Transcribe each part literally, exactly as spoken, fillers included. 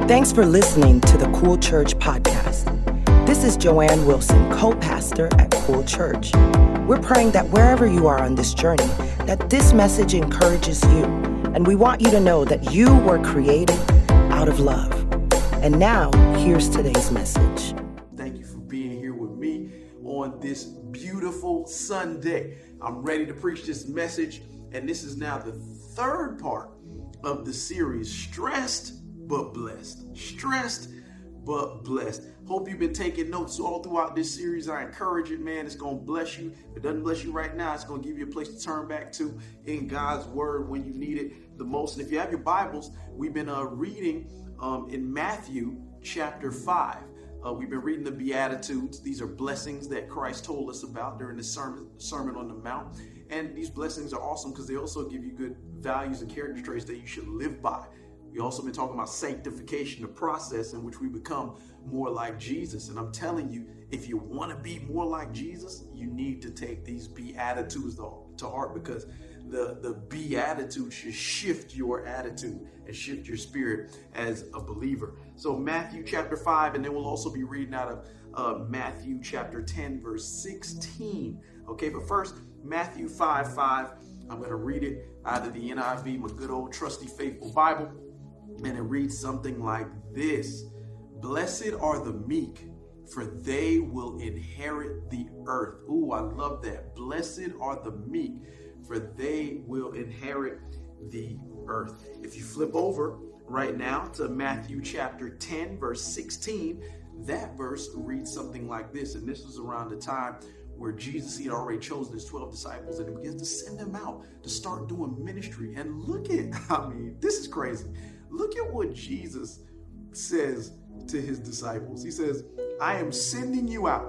Thanks for listening to the Cool Church podcast. This is Joanne Wilson, co-pastor at Cool Church. We're praying that wherever you are on this journey, that this message encourages you. And we want you to know that you were created out of love. And now, here's today's message. Thank you for being here with me on this beautiful Sunday. I'm ready to preach this message, and this is now the third part of the series, Stressed but Blessed. Stressed but Blessed. Hope you've been taking notes all throughout this series. I encourage it, man. It's going to bless you. If it doesn't bless you right now, it's going to give you a place to turn back to in God's word when you need it the most. And if you have your Bibles, we've been uh, reading um, in Matthew chapter five. Uh, we've been reading the Beatitudes. These are blessings that Christ told us about during the sermon, Sermon on the Mount. And these blessings are awesome because they also give you good values and character traits that you should live by. We've also been talking about sanctification, the process in which we become more like Jesus. And I'm telling you, if you want to be more like Jesus, you need to take these Beatitudes to heart, because the, the Beatitude should shift your attitude and shift your spirit as a believer. So Matthew chapter five, and then we'll also be reading out of uh, Matthew chapter ten, verse sixteen. Okay, but first, Matthew five five. I'm going to read it out of the N I V, my good old trusty faithful Bible. And it reads something like this: Blessed are the meek, for they will inherit the earth. Ooh, I love that. Blessed are the meek, for they will inherit the earth. If you flip over right now to Matthew chapter ten, verse sixteen, that verse reads something like this. And this was around the time where Jesus, he had already chosen his twelve disciples, and he begins to send them out to start doing ministry. And look at, I mean, this is crazy. Look at what Jesus says to his disciples. He says, I am sending you out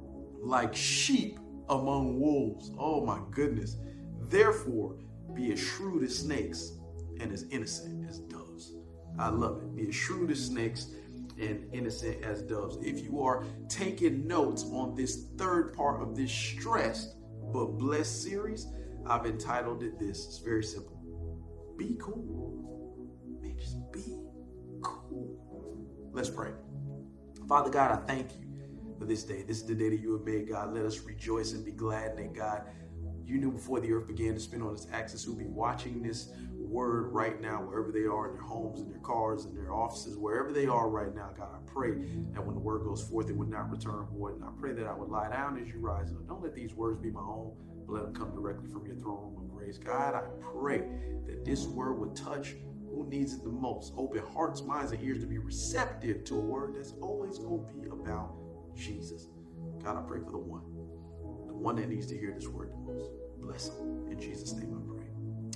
like sheep among wolves. Oh my goodness. Therefore, be as shrewd as snakes and as innocent as doves. I love it. Be as shrewd as snakes and innocent as doves. If you are taking notes on this third part of this Stressed but Blessed series, I've entitled it this. It's very simple. Be cool. Man, just be cool. Let's pray. Father God, I thank you for this day. This is the day that you have made, God. Let us rejoice and be glad in it, God. You knew before the earth began to spin on its axis who'll be watching this word right now, wherever they are, in their homes, in their cars, in their offices, wherever they are right now. God, I pray that when the word goes forth, it would not return void. And I pray that I would lie down as you rise up. Don't let these words be my own, but let them come directly from your throne room of grace. God, I pray that this word would touch who needs it the most. Open hearts, minds, and ears to be receptive to a word that's always going to be about Jesus. God, I pray for the one, the one that needs to hear this word the most. Bless him. In Jesus' name I pray.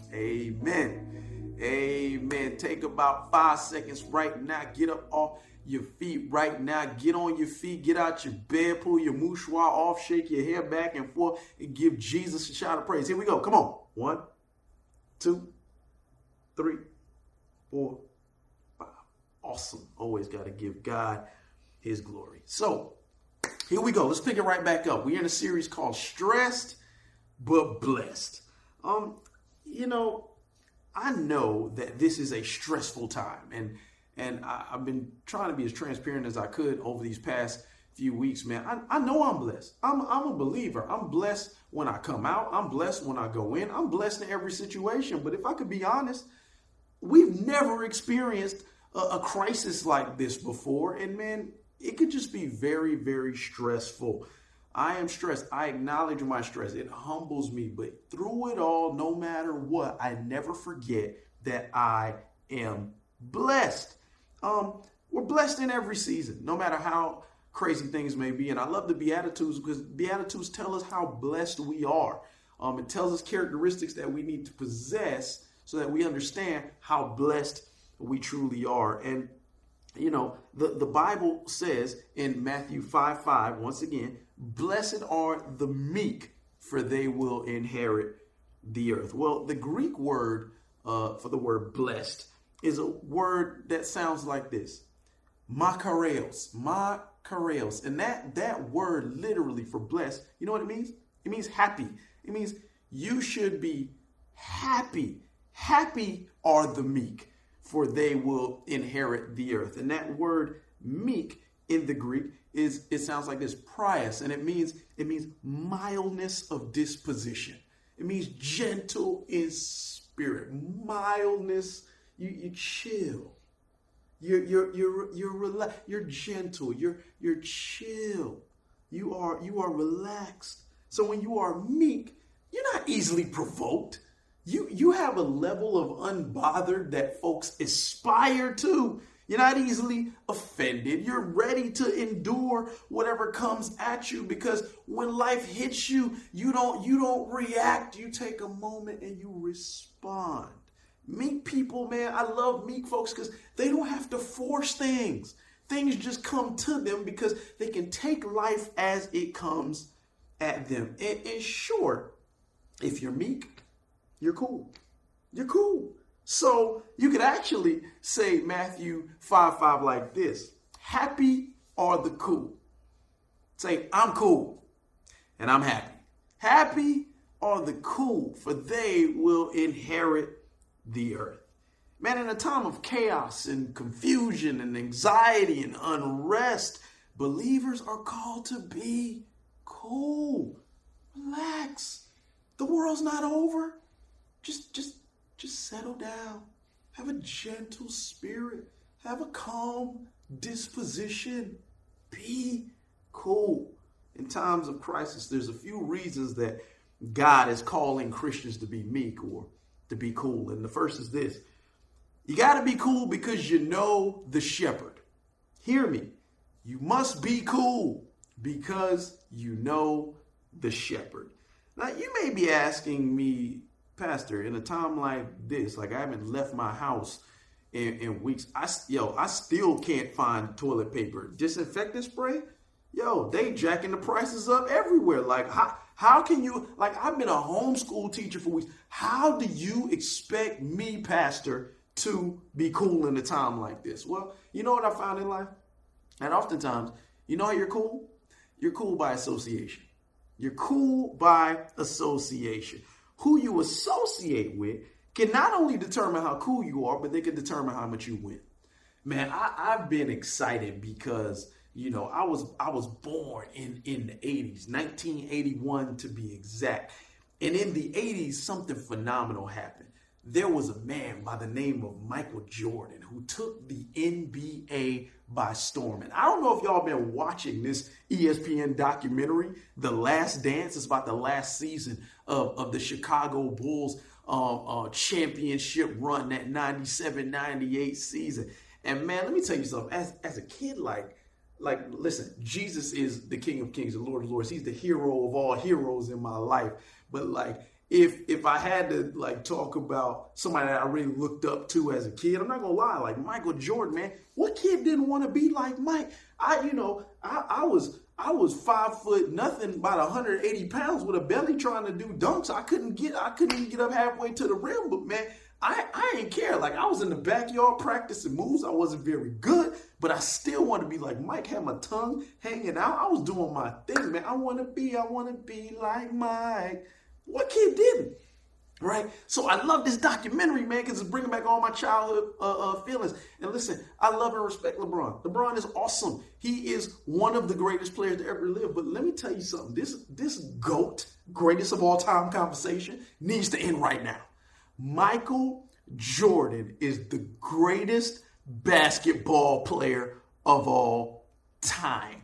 Amen. Amen. Take about five seconds right now. Get up off your feet right now. Get on your feet. Get out your bed. Pull your mouchoir off. Shake your hair back and forth and give Jesus a shout of praise. Here we go. Come on. One, two, three, four, five. Awesome. Always got to give God his glory. So here we go. Let's pick it right back up. We're in a series called Stressed but Blessed. Um, you know, I know that this is a stressful time, and and I, I've been trying to be as transparent as I could over these past few weeks, man. I, I know I'm blessed. I'm I'm a believer. I'm blessed when I come out. I'm blessed when I go in. I'm blessed in every situation. But if I could be honest, we've never experienced a, a crisis like this before, and man, it could just be very, very stressful. I am stressed. I acknowledge my stress. It humbles me. But through it all, no matter what, I never forget that I am blessed. Um, we're blessed in every season, no matter how crazy things may be. And I love the Beatitudes because Beatitudes tell us how blessed we are. Um, it tells us characteristics that we need to possess so that we understand how blessed we truly are. And, you know, the, the Bible says in Matthew five five, once again, blessed are the meek, for they will inherit the earth. Well, the Greek word uh, for the word blessed is a word that sounds like this. Makarios, makarios. And that, that word literally for blessed, you know what it means? It means happy. It means you should be happy. Happy are the meek, for they will inherit the earth. And that word meek in the Greek is, it sounds like this, prias, and it means, it means mildness of disposition. It means gentle in spirit, mildness. You, you chill. You're, you're, you're, you're, rela- you're gentle. You're, you're chill. You are, you are relaxed. So when you are meek, you're not easily provoked. You, you have a level of unbothered that folks aspire to. You're not easily offended. You're ready to endure whatever comes at you, because when life hits you, you don't, you don't react. You take a moment and you respond. Meek people, man, I love meek folks because they don't have to force things. Things just come to them because they can take life as it comes at them. And in short, if you're meek, you're cool. You're cool. So you could actually say Matthew five five like this. Happy are the cool. Say, I'm cool and I'm happy. Happy are the cool, for they will inherit the earth. Man, in a time of chaos and confusion and anxiety and unrest, believers are called to be cool. Relax. The world's not over. Just, just, just settle down. Have a gentle spirit. Have a calm disposition. Be cool. In times of crisis, there's a few reasons that God is calling Christians to be meek or to be cool. And the first is this. You got to be cool because you know the shepherd. Hear me. You must be cool because you know the shepherd. Now, you may be asking me, Pastor, in a time like this, like I haven't left my house in, in weeks. I, yo, I still can't find toilet paper. Disinfectant spray? Yo, they jacking the prices up everywhere. Like, how, how can you, like, I've been a homeschool teacher for weeks. How do you expect me, Pastor, to be cool in a time like this? Well, you know what I found in life? And oftentimes, you know how you're cool? You're cool by association. You're cool by association. Who you associate with can not only determine how cool you are, but they can determine how much you win. Man, I, I've been excited because, you know, I was I was born in, in the eighties, nineteen eighty-one to be exact. And in the eighties, something phenomenal happened. There was a man by the name of Michael Jordan who took the N B A by storm. And I don't know if y'all been watching this E S P N documentary, The Last Dance. It's about the last season of, of the Chicago Bulls um, uh, championship run, that ninety-seven ninety-eight season. And man, let me tell you something. As, as a kid, like, like, listen, Jesus is the King of Kings and Lord of Lords. He's the hero of all heroes in my life. But like, If if I had to like talk about somebody that I really looked up to as a kid, I'm not gonna lie, like Michael Jordan, man. What kid didn't want to be like Mike? I, you know, I, I was I was five foot nothing, about one hundred eighty pounds with a belly trying to do dunks. I couldn't get I couldn't even get up halfway to the rim, but man, I, I didn't care. Like I was in the backyard practicing moves. I wasn't very good, but I still wanted to be like Mike, had my tongue hanging out. I was doing my thing, man. I want to be, I want to be like Mike. What kid didn't, right? So I love this documentary, man, because it's bringing back all my childhood uh, uh, feelings. And listen, I love and respect LeBron. LeBron is awesome. He is one of the greatest players to ever live. But let me tell you something. This, this GOAT, greatest of all time conversation, needs to end right now. Michael Jordan is the greatest basketball player of all time.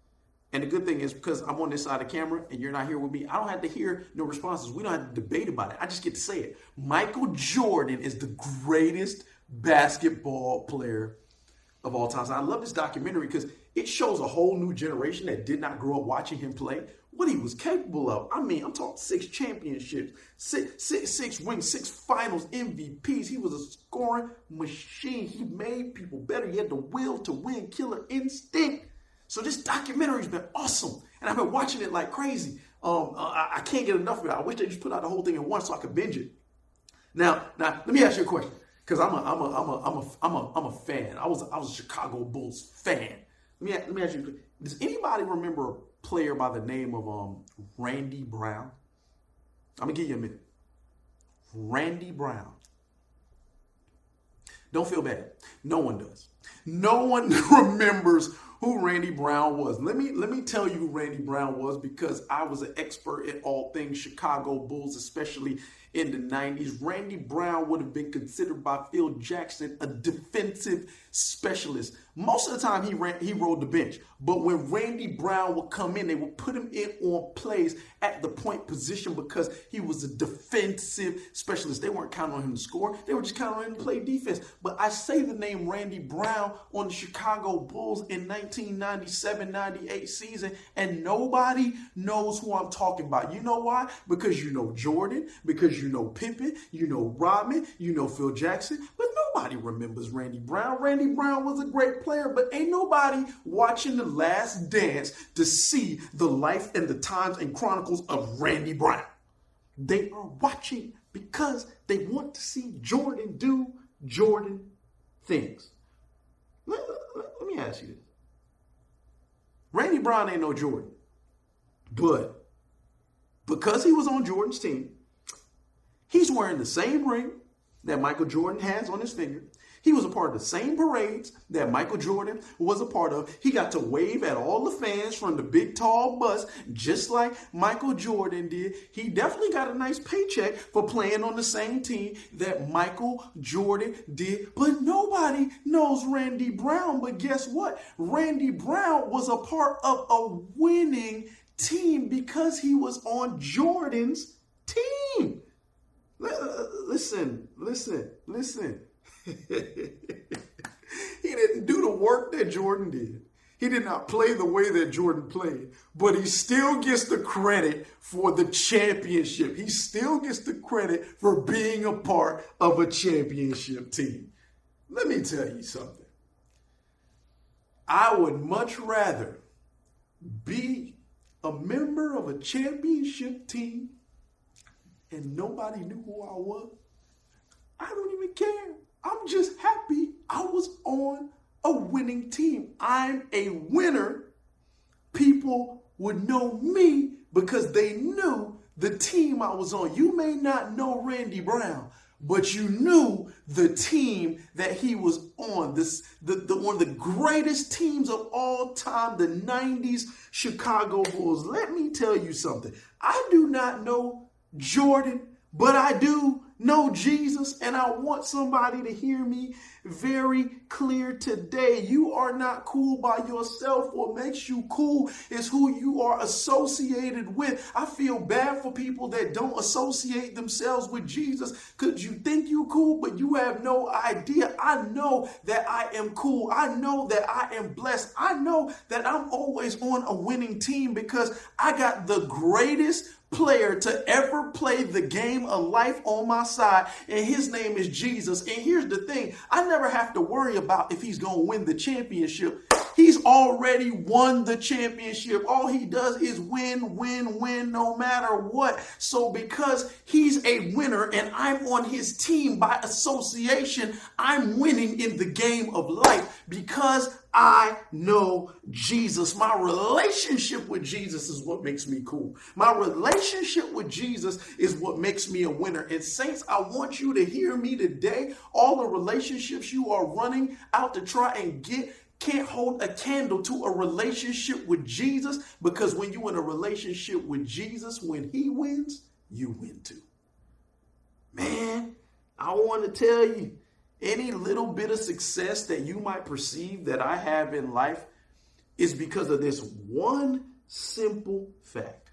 And the good thing is, because I'm on this side of the camera and you're not here with me, I don't have to hear no responses. We don't have to debate about it. I just get to say it. Michael Jordan is the greatest basketball player of all time. So I love this documentary because it shows a whole new generation that did not grow up watching him play what he was capable of. I mean, I'm talking six championships, six, six, six rings, six finals, M V Ps. He was a scoring machine. He made people better. He had the will to win, killer instinct. So this documentary's been awesome, and I've been watching it like crazy. Um, I, I can't get enough of it. I wish they just put out the whole thing in one so I could binge it. Now, now let me ask you a question, because I'm a, I'm a, I'm a, I'm a, I'm a, I'm a fan. I was, I was a Chicago Bulls fan. Let me, let me ask you: does anybody remember a player by the name of um Randy Brown? I'm gonna give you a minute. Randy Brown. Don't feel bad. No one does. No one remembers who Randy Brown was. Let me let me tell you who Randy Brown was, because I was an expert in all things Chicago Bulls, especially in the nineties. Randy Brown would have been considered by Phil Jackson a defensive specialist. Most of the time he ran, he rode the bench. But when Randy Brown would come in, they would put him in on plays at the point position because he was a defensive specialist. They weren't counting on him to score. They were just counting on him to play defense. But I say the name Randy Brown on the Chicago Bulls in nineteen ninety-seven ninety-eight season, and nobody knows who I'm talking about. You know why? Because you know Jordan, because you know Pippen, you know Rodman, you know Phil Jackson, but nobody remembers Randy Brown. Randy Brown was a great player, but ain't nobody watching The Last Dance to see the life and the times and chronicles of Randy Brown. They are watching because they want to see Jordan do Jordan things. Let, let, let me ask you this. Randy Brown ain't no Jordan, but because he was on Jordan's team, he's wearing the same ring that Michael Jordan has on his finger. He was a part of the same parades that Michael Jordan was a part of. He got to wave at all the fans from the big tall bus, just like Michael Jordan did. He definitely got a nice paycheck for playing on the same team that Michael Jordan did. But nobody knows Randy Brown. But guess what? Randy Brown was a part of a winning team because he was on Jordan's team. Listen, listen, listen. He didn't do the work that Jordan did. He did not play the way that Jordan played, but he still gets the credit for the championship. He still gets the credit for being a part of a championship team. Let me tell you something. I would much rather be a member of a championship team and nobody knew who I was. I don't even care. I'm just happy I was on a winning team. I'm a winner. People would know me because they knew the team I was on. You may not know Randy Brown, but you knew the team that he was on. This the, the one of the greatest teams of all time, the nineties Chicago Bulls. Let me tell you something. I do not know Jordan, but I do know Jesus, and I want somebody to hear me very clear today. You are not cool by yourself. What makes you cool is who you are associated with. I feel bad for people that don't associate themselves with Jesus because you think you cool, but you have no idea. I know that I am cool. I know that I am blessed. I know that I'm always on a winning team because I got the greatest player to ever play the game of life on my side, and his name is Jesus. And here's the thing, I never have to worry about if he's going to win the championship. He's already won the championship. All he does is win, win, win, no matter what. So because he's a winner and I'm on his team by association, I'm winning in the game of life because I know Jesus. My relationship with Jesus is what makes me cool. My relationship with Jesus is what makes me a winner. And saints, I want you to hear me today. All the relationships you are running out to try and get can't hold a candle to a relationship with Jesus, because when you're in a relationship with Jesus, when he wins, you win too. Man, I want to tell you, any little bit of success that you might perceive that I have in life is because of this one simple fact.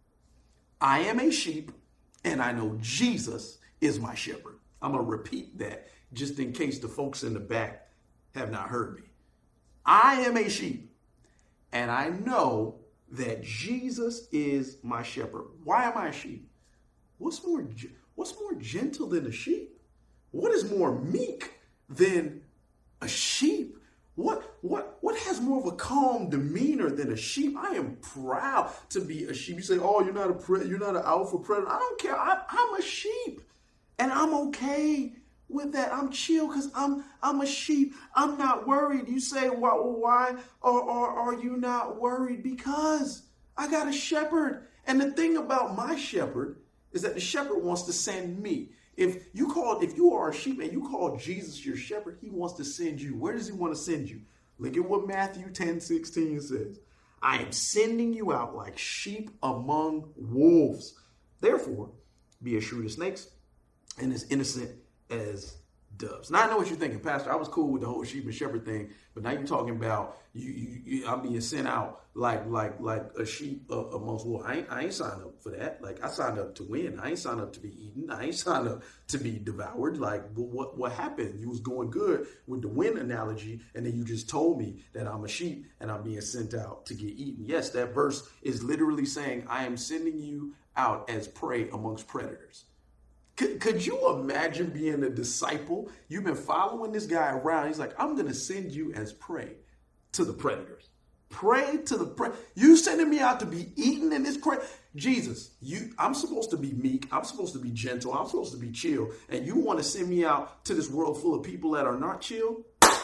I am a sheep and I know Jesus is my shepherd. I'm going to repeat that just in case the folks in the back have not heard me. I am a sheep and I know that Jesus is my shepherd. Why am I a sheep? What's more, what's more gentle than a sheep? What is more meek than a sheep? What, what, what has more of a calm demeanor than a sheep? I am proud to be a sheep. You say, oh, you're not a pre- you're not an alpha predator. I don't care. I, I'm a sheep, and I'm okay with that. I'm chill because I'm I'm a sheep. I'm not worried. You say, why, why or, or are you not worried? Because I got a shepherd. And the thing about my shepherd is that the shepherd wants to send me. If you call, if you are a sheep and you call Jesus your shepherd, he wants to send you. Where does he want to send you? Look at what Matthew ten sixteen says. I am sending you out like sheep among wolves. Therefore, be as shrewd as snakes and as innocent as doves. Now I know what you're thinking, Pastor. I was cool with the whole sheep and shepherd thing, but now you're talking about you, you, you I'm being sent out like like like a sheep uh, amongst wolves. I ain't, I ain't signed up for that. Like I signed up to win. I ain't signed up to be eaten. I ain't signed up to be devoured. Like what what happened? You was going good with the win analogy, and then you just told me that I'm a sheep and I'm being sent out to get eaten. Yes, that verse is literally saying I am sending you out as prey amongst predators. Could, could you imagine being a disciple? You've been following this guy around. He's like, I'm going to send you as prey to the predators. Prey to the prey. You sending me out to be eaten in this prey? Jesus, you. I'm supposed to be meek. I'm supposed to be gentle. I'm supposed to be chill. And you want to send me out to this world full of people that are not chill?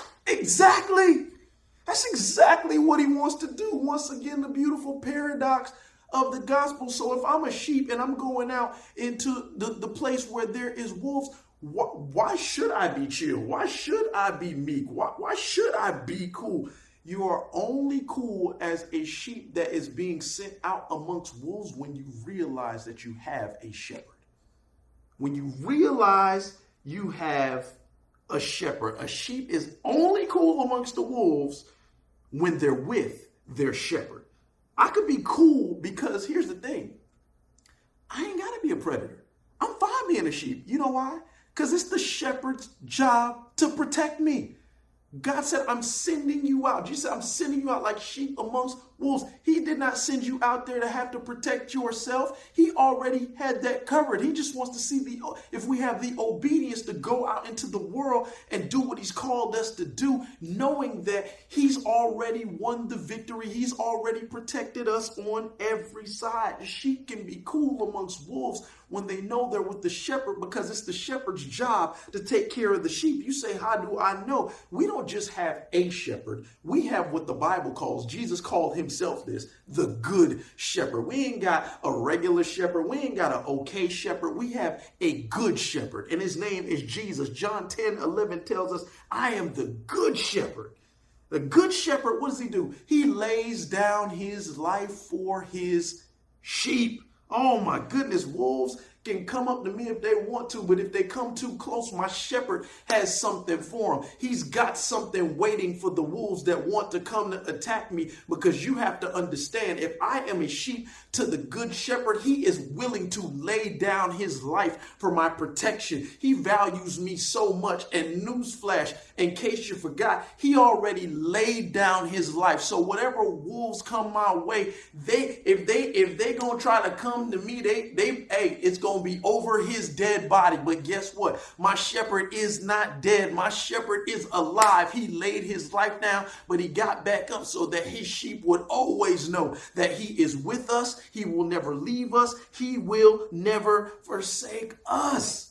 Exactly. That's exactly what he wants to do. Once again, the beautiful paradox of the gospel. So if I'm a sheep and I'm going out into the, the place where there is wolves, wh- why should I be chill? Why should I be meek? Why, why should I be cool? You are only cool as a sheep that is being sent out amongst wolves when you realize that you have a shepherd. When you realize you have a shepherd. A sheep is only cool amongst the wolves when they're with their shepherd. I could be cool because here's the thing. I ain't got to be a predator. I'm fine being a sheep. You know why? Because it's the shepherd's job to protect me. God said, I'm sending you out. Jesus said, I'm sending you out like sheep amongst wolves. He did not send you out there to have to protect yourself. He already had that covered. He just wants to see the if we have the obedience to go out into the world and do what he's called us to do, knowing that he's already won the victory. He's already protected us on every side. The sheep can be cool amongst wolves when they know they're with the shepherd, because it's the shepherd's job to take care of the sheep. You say, how do I know? We don't just have a shepherd. We have what the Bible calls, Jesus called himself this, the good shepherd. We ain't got a regular shepherd. We ain't got an okay shepherd. We have a good shepherd, and his name is Jesus. John ten eleven tells us, I am the good shepherd. The good shepherd, what does he do? He lays down his life for his sheep. Oh my goodness, wolves can come up to me if they want to, but if they come too close, my shepherd has something for them. He's got something waiting for the wolves that want to come to attack me, because you have to understand, if I am a sheep to the good shepherd, he is willing to lay down his life for my protection. He values me so much, and newsflash, in case you forgot, he already laid down his life. So whatever wolves come my way, they if they if they gonna try to come to me, they they hey, it's gonna be over his dead body. But guess what? My shepherd is not dead. My shepherd is alive. He laid his life down, but he got back up so that his sheep would always know that he is with us. He will never leave us. He will never forsake us.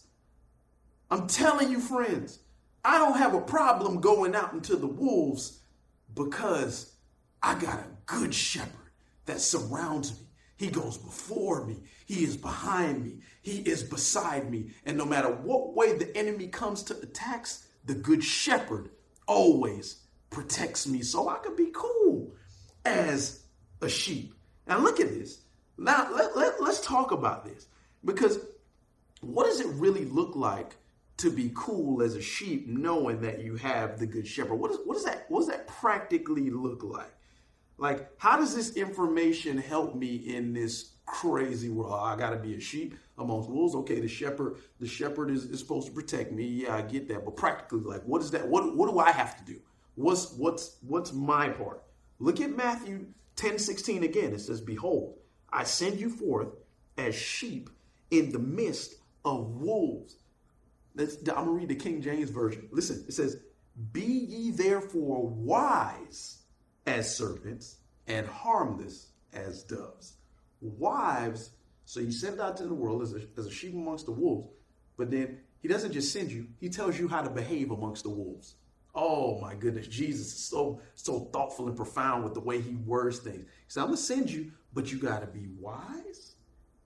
I'm telling you, friends, I don't have a problem going out into the wolves, because I got a good shepherd that surrounds me. He goes before me. He is behind me. He is beside me. And no matter what way the enemy comes to attacks, the good shepherd always protects me, so I can be cool as a sheep. Now look at this. Now let, let, let's talk about this, because what does it really look like to be cool as a sheep, knowing that you have the good shepherd? What, is, what, does that, what does that practically look like? Like, how does this information help me in this crazy world? Oh, I got to be a sheep amongst wolves. Okay, the shepherd, the shepherd is, is supposed to protect me. Yeah, I get that. But practically, like, what is that? What, what do I have to do? What's, what's, what's my part? Look at Matthew ten sixteen again. It says, behold, I send you forth as sheep in the midst of wolves. Let's, I'm going to read the King James Version. Listen, it says, be ye therefore wise as serpents and harmless as doves. Wives, so you send out to the world as a, as a sheep amongst the wolves, but then he doesn't just send you, he tells you how to behave amongst the wolves. Oh my goodness, Jesus is so, so thoughtful and profound with the way he words things. He said, I'm going to send you, but you got to be wise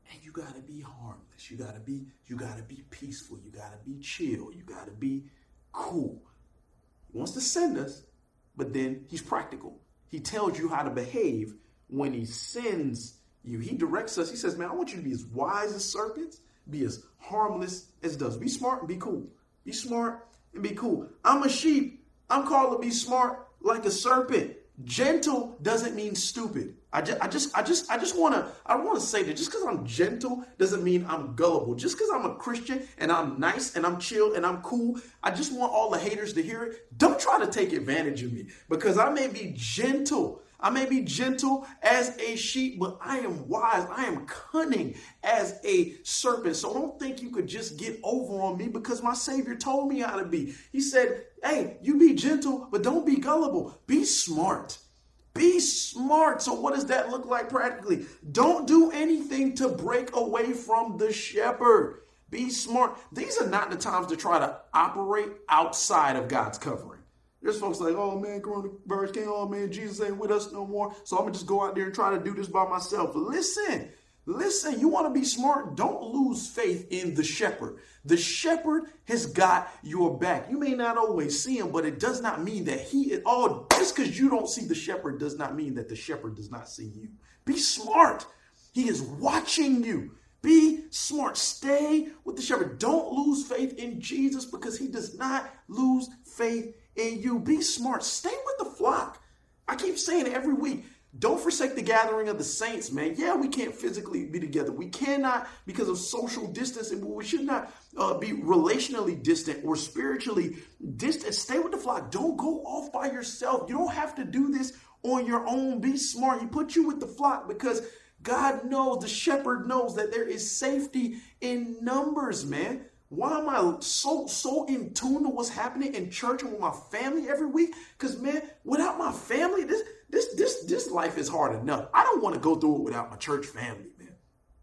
And you got to be harmless. You got to be, you got to be peaceful. You got to be chill. You got to be cool. He wants to send us, but then he's practical. He tells you how to behave when he sends you. He directs us. He says, man, I want you to be as wise as serpents, be as harmless as doves. Be smart and be cool. Be smart and be cool. I'm a sheep. I'm called to be smart like a serpent. Gentle doesn't mean stupid. I just, I just, I just, I just want to, I want to say that just because I'm gentle doesn't mean I'm gullible. Just because I'm a Christian and I'm nice and I'm chill and I'm cool, I just want all the haters to hear it. Don't try to take advantage of me, because I may be gentle. I may be gentle as a sheep, but I am wise. I am cunning as a serpent. So don't think you could just get over on me, because my Savior told me how to be. He said, hey, you be gentle, but don't be gullible. Be smart. Be smart. So what does that look like practically? Don't do anything to break away from the shepherd. Be smart. These are not the times to try to operate outside of God's covering. There's folks like, oh man, coronavirus came on, man, Jesus ain't with us no more, so I'm going to just go out there and try to do this by myself. Listen, listen, you want to be smart? Don't lose faith in the shepherd. The shepherd has got your back. You may not always see him, but it does not mean that he is, oh, just because you don't see the shepherd does not mean that the shepherd does not see you. Be smart. He is watching you. Be smart. Stay with the shepherd. Don't lose faith in Jesus, because he does not lose faith in you. Be smart. Stay with the flock. I keep saying it every week. Don't forsake the gathering of the saints, man. Yeah, we can't physically be together. We cannot, because of social distancing, but we should not uh, be relationally distant or spiritually distant. Stay with the flock. Don't go off by yourself. You don't have to do this on your own. Be smart. He put you with the flock because God knows, the shepherd knows that there is safety in numbers, man. Why am I so, so in tune to what's happening in church and with my family every week? Because, man, without my family, this, this, this, this life is hard enough. I don't want to go through it without my church family, man.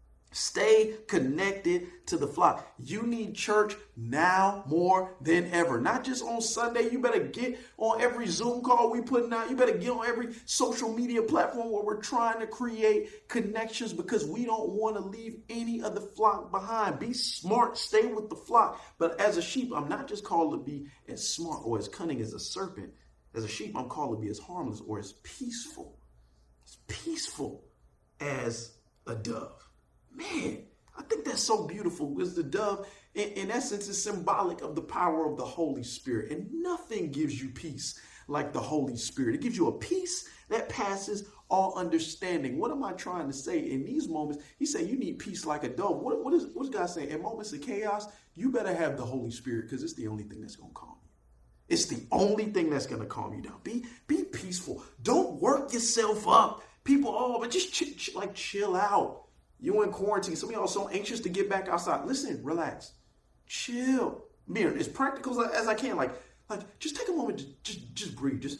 Stay connected to the flock. You need church now more than ever. Not just on Sunday. You better get on every Zoom call we putting out. You better get on every social media platform where we're trying to create connections, because we don't want to leave any of the flock behind. Be smart. Stay with the flock. But as a sheep, I'm not just called to be as smart or as cunning as a serpent. As a sheep, I'm called to be as harmless or as peaceful. As peaceful as a dove. Man, I think that's so beautiful, because the dove, in, in essence, is symbolic of the power of the Holy Spirit. And nothing gives you peace like the Holy Spirit. It gives you a peace that passes all understanding. What am I trying to say in these moments? He said you need peace like a dove. What, what, is, what is God saying? In moments of chaos, you better have the Holy Spirit, because it's the only thing that's going to calm you. It's the only thing that's going to calm you down. Be, be peaceful. Don't work yourself up. People, oh, but just ch- ch- like chill out. You in quarantine. Some of y'all are so anxious to get back outside. Listen, relax, chill. Be as practical as, as I can. Like, like just take a moment to just, just breathe. Just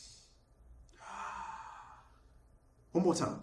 one more time.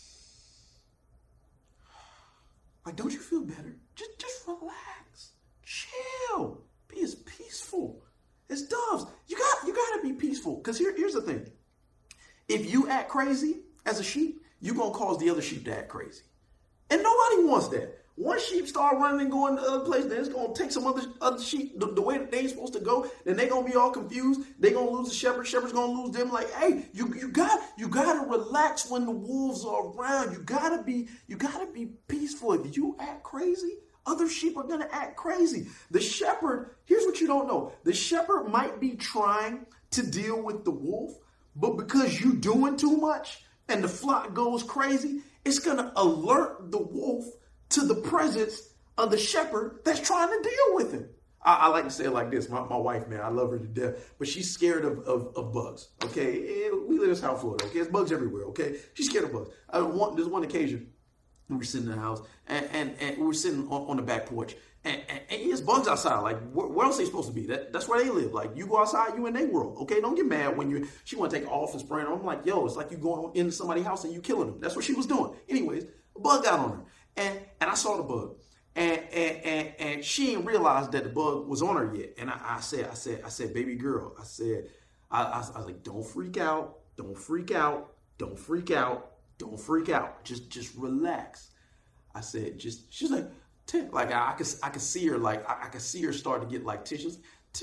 Like, don't you feel better? Just, just relax, chill. Be as peaceful as doves. You got, you got to be peaceful. Because here, here's the thing. If you act crazy as a sheep, you're gonna cause the other sheep to act crazy. And nobody wants that. One sheep start running and going to other places, then it's going to take some other other sheep the, the way that they're supposed to go. Then they're going to be all confused. They're going to lose the shepherd. Shepherd's going to lose them. Like, hey, you you got you got to relax when the wolves are around. You got to be you got to be peaceful. If you act crazy, other sheep are going to act crazy. The shepherd, here's what you don't know. The shepherd might be trying to deal with the wolf, but because you're doing too much and the flock goes crazy, it's going to alert the wolf to the presence of the shepherd that's trying to deal with him. I, I like to say it like this. My, my wife, man, I love her to death, but she's scared of, of, of bugs, okay? And we live in South Florida, okay? There's bugs everywhere, okay? She's scared of bugs. I want, there's one occasion we were sitting in the house, and, and, and we were sitting on, on the back porch, and, and, and there's bugs outside. Like, where, where else are they supposed to be? That, that's where they live. Like, you go outside, you in their world, okay? Don't get mad when you, she want to take off and spray them. I'm like, yo, it's like you going into somebody's house and you killing them. That's what she was doing. Anyways, a bug got on her, and, and I saw the bug, and, and, and, and she didn't realize that the bug was on her yet. And I, I said, I said, I said, baby girl, I said, I, I, I was like, don't freak out. Don't freak out. Don't freak out. Don't freak out. Just, just relax. I said, just, she's like, Tim, like I, I could, I could see her, like I, I could see her start to get like tissues.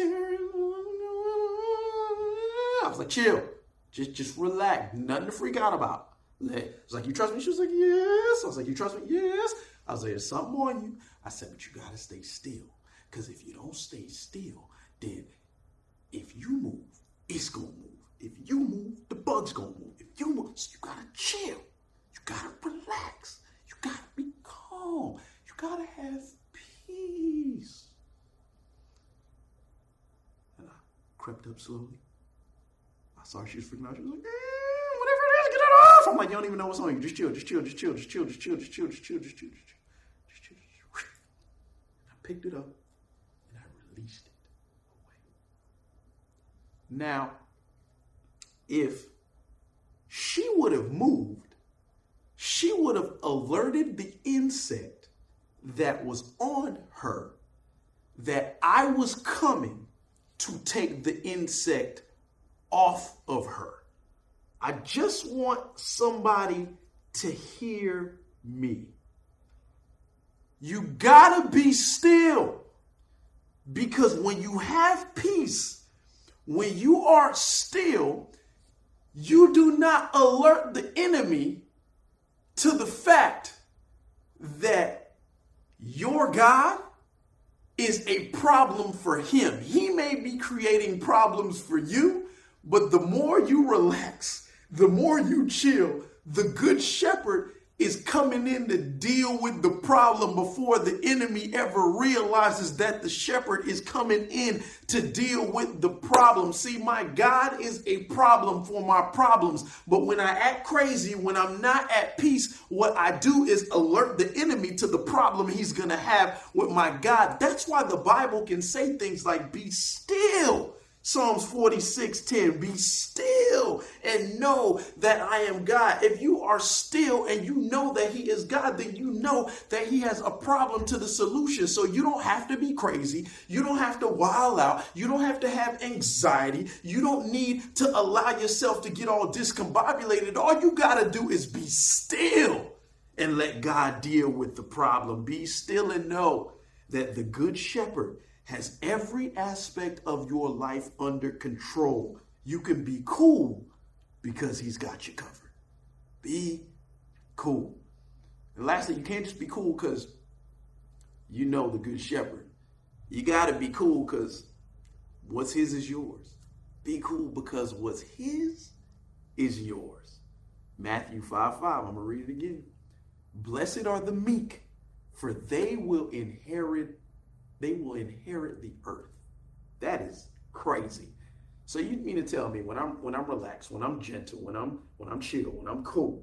I was like, chill, just, just relax, nothing to freak out about. It's like, you trust me? She was like, yes. I was like, you trust me? Yes. I was like, there's something on you. I said, but you gotta stay still, because if you don't stay still, then if you move, it's gonna move. If you move, the bug's gonna move. If you move, so you gotta chill. You gotta relax. You gotta be calm. You gotta have peace. And I crept up slowly. I saw she was freaking out. She was like, mm, whatever it is, get it off. I'm like, you don't even know what's on you. Just chill, just chill, just chill, just chill, just chill, just chill, just chill, just chill, just chill. Just chill. I picked it up and I released it away. Now, if she would have moved, she would have alerted the insect that was on her that I was coming to take the insect off of her. I just want somebody to hear me. You gotta be still, because when you have peace, when you are still, you do not alert the enemy to the fact that your God is a problem for him. He may be creating problems for you, but the more you relax, the more you chill, the good shepherd is coming in to deal with the problem before the enemy ever realizes that the shepherd is coming in to deal with the problem. See, my God is a problem for my problems. But when I act crazy, when I'm not at peace, what I do is alert the enemy to the problem he's going to have with my God. That's why the Bible can say things like, be still. Psalms forty-six ten, be still and know that I am God. If you are still and you know that he is God, then you know that he has a problem to the solution. So you don't have to be crazy. You don't have to wild out. You don't have to have anxiety. You don't need to allow yourself to get all discombobulated. All you got to do is be still and let God deal with the problem. Be still and know that the good shepherd has every aspect of your life under control. You can be cool because he's got you covered. Be cool. And lastly, you can't just be cool because you know the good shepherd. You got to be cool because what's his is yours. Be cool because what's his is yours. Matthew five five, I'm going to read it again. Blessed are the meek, for they will inherit They will inherit the earth. That is crazy. So you mean to tell me when I'm when I'm relaxed, when I'm gentle, when I'm when I'm chill, when I'm cool,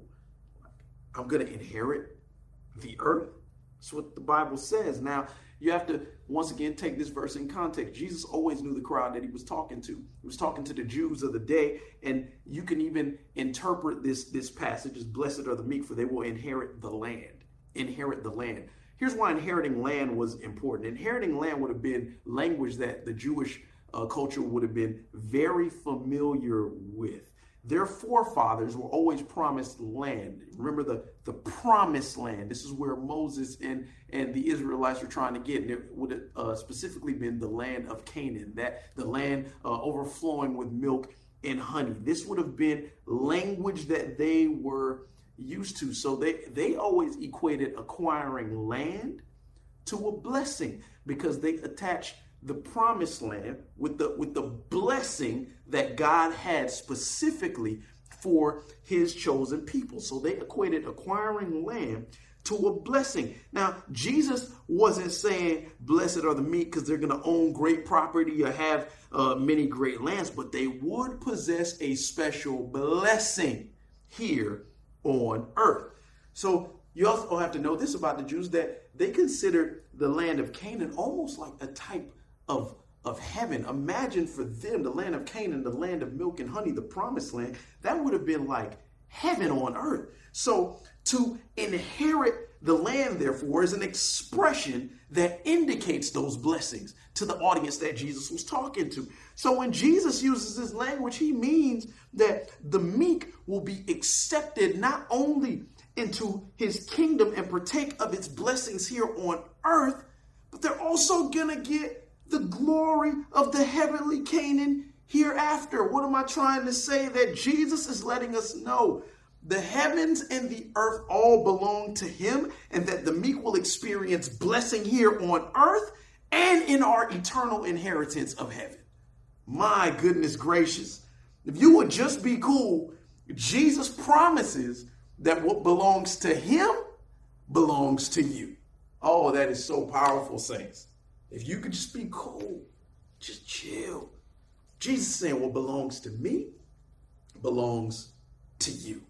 I'm gonna inherit the earth? That's what the Bible says. Now you have to once again take this verse in context. Jesus always knew the crowd that he was talking to. He was talking to the Jews of the day, and you can even interpret this this passage as blessed are the meek, for they will inherit the land. Inherit the land. Here's why inheriting land was important. Inheriting land would have been language that the Jewish uh, culture would have been very familiar with. Their forefathers were always promised land. Remember the, the promised land. This is where Moses and, and the Israelites were trying to get. And it would have uh, specifically been the land of Canaan, that the land uh, overflowing with milk and honey. This would have been language that they were used to. So they, they always equated acquiring land to a blessing because they attached the promised land with the, with the blessing that God had specifically for his chosen people. So they equated acquiring land to a blessing. Now, Jesus wasn't saying blessed are the meek because they're going to own great property or have uh, many great lands, but they would possess a special blessing here on earth. So you also have to know this about the Jews, that they considered the land of Canaan almost like a type of, of heaven. Imagine for them the land of Canaan, the land of milk and honey, the promised land, that would have been like heaven on earth. So to inherit the land, therefore, is an expression that indicates those blessings to the audience that Jesus was talking to. So when Jesus uses this language, he means that the meek will be accepted not only into his kingdom and partake of its blessings here on earth, but they're also going to get the glory of the heavenly Canaan hereafter. What am I trying to say? That Jesus is letting us know the heavens and the earth all belong to him, and that the meek will experience blessing here on earth and in our eternal inheritance of heaven. My goodness gracious. If you would just be cool, Jesus promises that what belongs to him belongs to you. Oh, that is so powerful, saints. If you could just be cool, just chill. Jesus is saying what belongs to me belongs to you.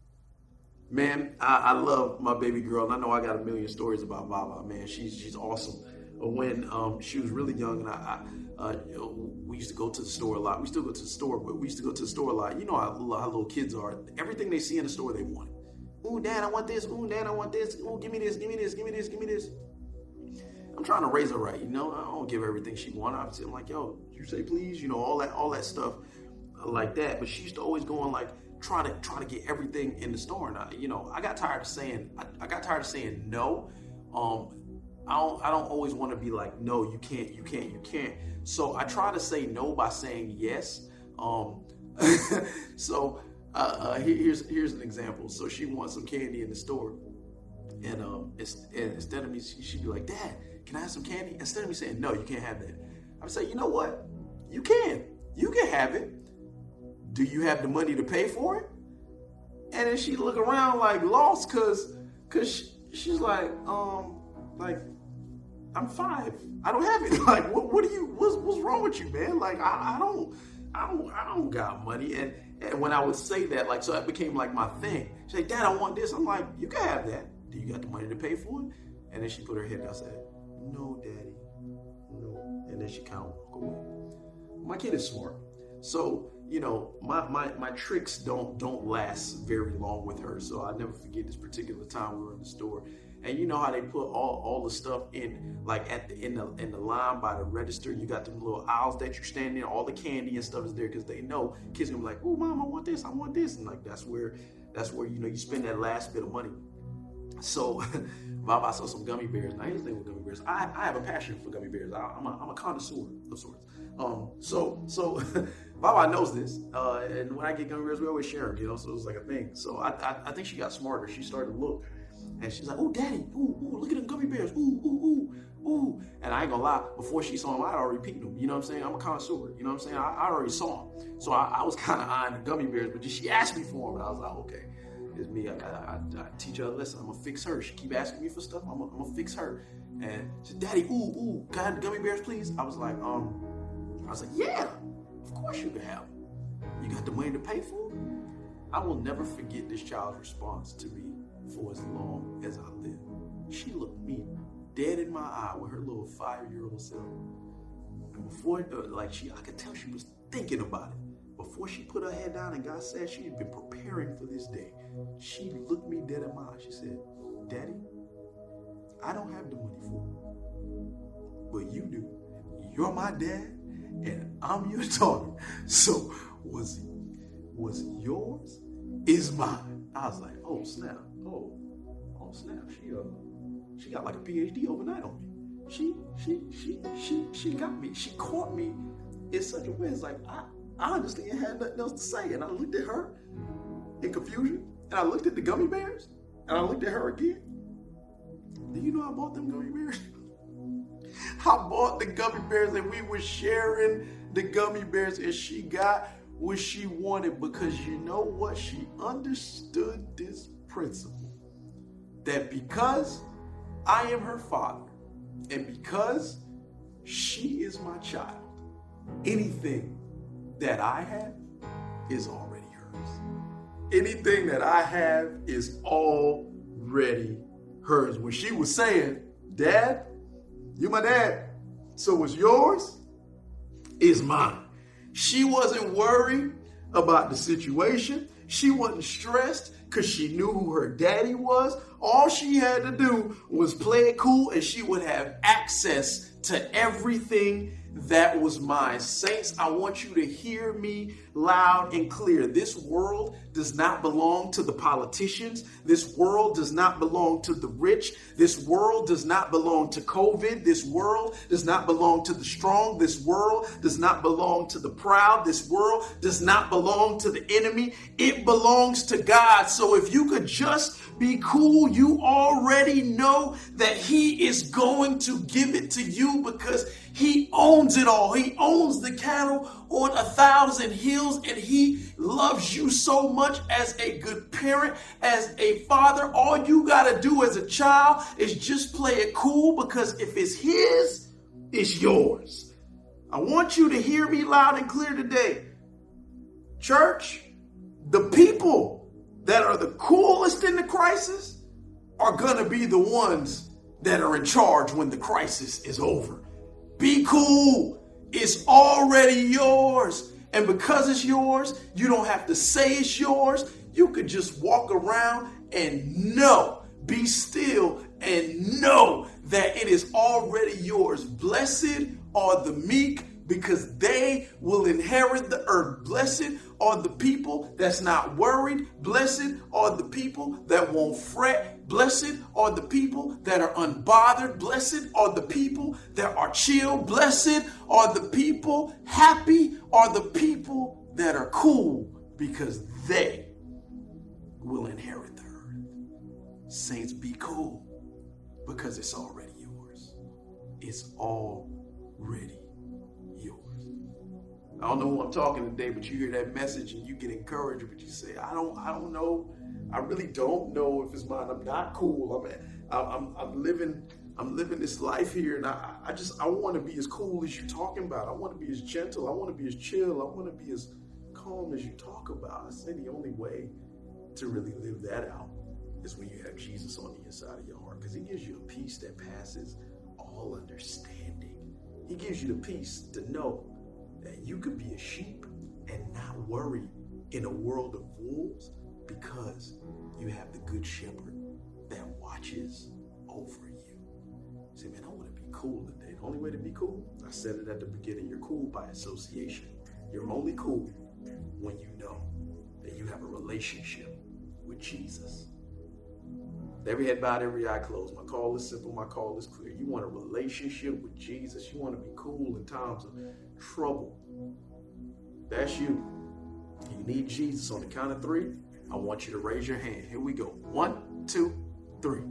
Man, I, I love my baby girl, and I know I got a million stories about Baba. Man, she's she's awesome. When um, she was really young, and I, I uh, you know, we used to go to the store a lot. We still go to the store, but we used to go to the store a lot. You know how, how little kids are. Everything they see in the store, they want it. Ooh, Dad, I want this. Ooh, Dad, I want this. Ooh, give me this, give me this, give me this, give me this. I'm trying to raise her right, you know. I don't give her everything she wants. I'm like, yo, you say please, you know, all that, all that stuff like that. But she used to always go on like trying to try to get everything in the store, and I, you know, I got tired of saying, I, I got tired of saying no. Um, I don't, I don't always want to be like, no, you can't, you can't, you can't. So I try to say no by saying yes. Um, so. Uh, uh, here's here's an example. So she wants some candy in the store, and um, it's, and instead of me, she, she'd be like, Dad, can I have some candy? Instead of me saying, no, you can't have that, I would say, you know what? You can. You can have it. Do you have the money to pay for it? And then she'd look around like lost, cause cause she, she's like, um, like, I'm five. I don't have it. Like, what what do you? What's what's wrong with you, man? Like, I, I don't. I don't, I don't got money. And, and when I would say that, like, so that became like my thing. She's like, Dad, I want this. I'm like, you can have that. Do you got the money to pay for it? And then she put her head down and said, no, Daddy, no. And then she kind of walked away. My kid is smart. So, you know, my, my, my tricks don't, don't last very long with her. So I never forget this particular time we were in the store. And you know how they put all, all the stuff in, like at the in the in the line by the register. You got them little aisles that you're standing in. All the candy and stuff is there because they know kids gonna be like, "Oh, Mom, I want this, I want this," and like that's where that's where you know you spend that last bit of money. So, Baba saw some gummy bears. Now here's the thing with gummy bears. I, I have a passion for gummy bears. I, I'm a I'm a connoisseur of sorts. Um, so so Baba knows this, uh, and when I get gummy bears, we always share them. You know, so it's like a thing. So I I, I think she got smarter. She started to look. And she's like, oh, Daddy, ooh, ooh, look at them gummy bears, ooh, ooh, ooh, ooh. And I ain't gonna lie, before she saw them, I'd already peeked them. You know what I'm saying? I'm a connoisseur, you know what I'm saying? I, I already saw them. So I, I was kind of eyeing the gummy bears, but she asked me for them, and I was like, okay, it's me. I, I, I, I teach her a lesson. I'm gonna fix her. She keep asking me for stuff, I'm gonna, I'm gonna fix her. And she said, Daddy, ooh, ooh, can I have the gummy bears, please? I was like, um, I was like, yeah, of course you can have them. You got the money to pay for them? I will never forget this child's response to me for as long as I live. She looked me dead in my eye with her little five-year-old self. And before, uh, like she, I could tell she was thinking about it. Before she put her head down and got sad, she had been preparing for this day. She looked me dead in my eye. She said, Daddy, I don't have the money for it, but you do. You're my dad, and I'm your daughter. So what's, what's yours is mine. I was like, oh, snap. Oh, oh, snap. She, uh, she got like a P H D overnight on me. She, she, she, she, she got me. She caught me in such a way. It's like, I, I honestly had nothing else to say. And I looked at her in confusion. And I looked at the gummy bears. And I looked at her again. Do you know I bought them gummy bears? I bought the gummy bears and we were sharing the gummy bears, and she got what she wanted because you know what? She understood this principle that because I am her father and because she is my child, anything that I have is already hers. Anything that I have is already hers. When she was saying, Dad, you my dad, so what's yours is mine. She wasn't worried about the situation. She wasn't stressed because she knew who her daddy was. All she had to do was play it cool and she would have access to everything that was mine. Saints, I want you to hear me loud and clear. This world does not belong to the politicians. This world does not belong to the rich. This world does not belong to COVID. This world does not belong to the strong. This world does not belong to the proud. This world does not belong to the enemy. It belongs to God. So if you could just be cool, you already know that he is going to give it to you because he owns it all. He owns the cattle on a thousand hills, and he loves you so much as a good parent, as a father. All you got to do as a child is just play it cool, because if it's his, it's yours. I want you to hear me loud and clear today. Church, the people that are the coolest in the crisis are going to be the ones that are in charge when the crisis is over. Be cool. It's already yours. And because it's yours, you don't have to say it's yours. You could just walk around and know, be still and know that it is already yours. Blessed are the meek, because they will inherit the earth. Blessed are the people that's not worried. Blessed are the people that won't fret. Blessed are the people that are unbothered. Blessed are the people that are chill. Blessed are the people, happy are the people that are cool, because they will inherit the earth. Saints, be cool, because it's already yours. It's already yours. I don't know who I'm talking today, but you hear that message and you get encouraged, but you say, I don't, I don't know. I really don't know if it's mine. I'm not cool. I'm, I'm, I'm living, I'm living this life here, and I, I just, I want to be as cool as you're talking about. I want to be as gentle. I want to be as chill. I want to be as calm as you talk about. I say the only way to really live that out is when you have Jesus on the inside of your heart, because he gives you a peace that passes all understanding. He gives you the peace to know that you could be a sheep and not worry in a world of wolves, because you have the good shepherd that watches over you. Say, man, I want to be cool today. The only way to be cool, I said it at the beginning, you're cool by association. You're only cool when you know that you have a relationship with Jesus. Every head bowed, every eye closed. My call is simple. My call is clear. You want a relationship with Jesus. You want to be cool in times of trouble. That's you. You need Jesus. On the count of three, I want you to raise your hand. Here we go. One, two, three.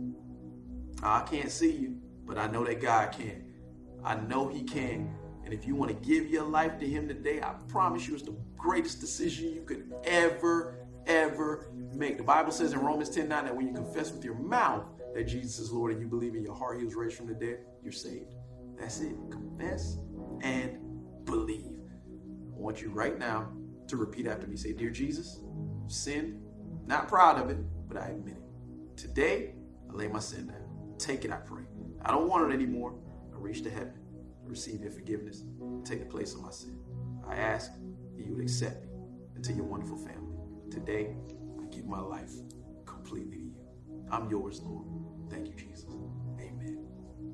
I can't see you, but I know that God can. I know he can. And if you want to give your life to him today, I promise you it's the greatest decision you could ever ever make. The Bible says in Romans ten nine that when you confess with your mouth that Jesus is Lord and you believe in your heart he was raised from the dead, you're saved. That's it. Confess and believe. I want you right now to repeat after me. Say, dear Jesus, I've sinned. Not proud of it, but I admit it. Today, I lay my sin down. Take it, I pray. I don't want it anymore. I reach to heaven. Receive your forgiveness. Take the place of my sin. I ask that you would accept me into your wonderful family. Today, I give my life completely to you. I'm yours, Lord. Thank you, Jesus. Amen.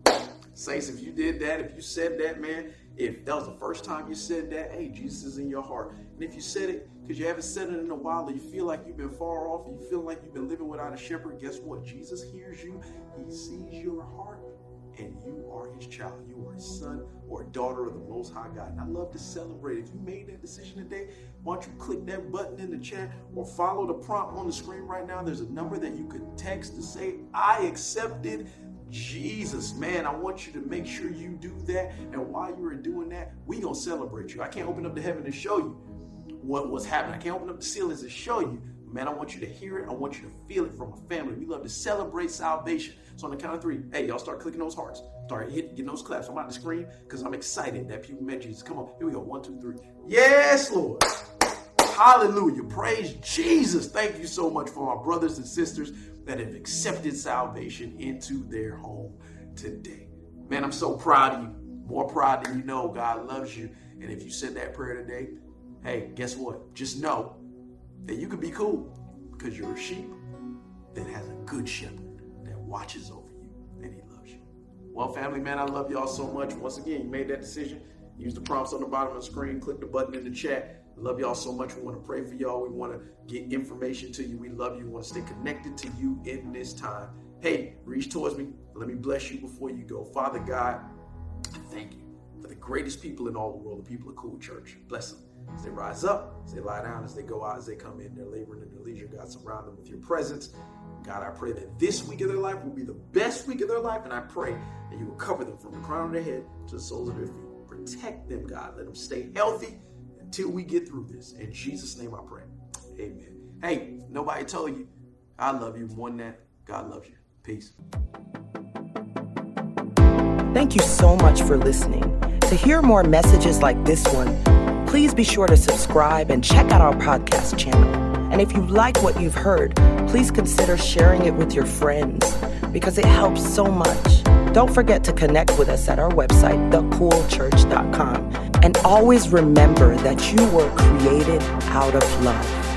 Saints, if you did that, if you said that, man, if that was the first time you said that, hey, Jesus is in your heart. And if you said it because you haven't said it in a while, or you feel like you've been far off, and you feel like you've been living without a shepherd, guess what? Jesus hears you. He sees your heart, and you are his child. You are his son or a daughter of the Most High God. And I love to celebrate. If you made that decision today, why don't you click that button in the chat or follow the prompt on the screen right now. There's a number that you could text to say, I accepted Jesus. Man, I want you to make sure you do that. And while you are doing that, we gonna celebrate you. I can't open up the heaven to show you what was happening. I can't open up the ceilings to show you. Man, I want you to hear it. I want you to feel it from a family. We love to celebrate salvation. So on the count of three, hey, y'all start clicking those hearts. Start hitting, getting those claps. I'm on the screen because I'm excited that people met Jesus. Come on, here we go. One, two, three. Yes, Lord. Hallelujah. Praise Jesus. Thank you so much for my brothers and sisters that have accepted salvation into their home today. Man, I'm so proud of you. More proud than you know. God loves you. And if you said that prayer today, hey, guess what? Just know that you can be cool because you're a sheep that has a good shepherd that watches over you and he loves you. Well, family, man, I love y'all so much. Once again, you made that decision. Use the prompts on the bottom of the screen. Click the button in the chat. I love y'all so much. We want to pray for y'all. We want to get information to you. We love you. We want to stay connected to you in this time. Hey, reach towards me. Let me bless you before you go. Father God, I thank you for the greatest people in all the world, the people of Cool Church. Bless them as they rise up, as they lie down, as they go out, as they come in, they're laboring in their leisure. God, surround them with your presence. God, I pray that this week of their life will be the best week of their life, and I pray that you will cover them from the crown of their head to the soles of their feet. Protect them, God. Let them stay healthy until we get through this. In Jesus' name I pray. Amen. Hey, if nobody told you, I love you more than that. God loves you. Peace. Thank you so much for listening. To hear more messages like this one, please be sure to subscribe and check out our podcast channel. And if you like what you've heard, please consider sharing it with your friends because it helps so much. Don't forget to connect with us at our website, the cool church dot com. And always remember that you were created out of love.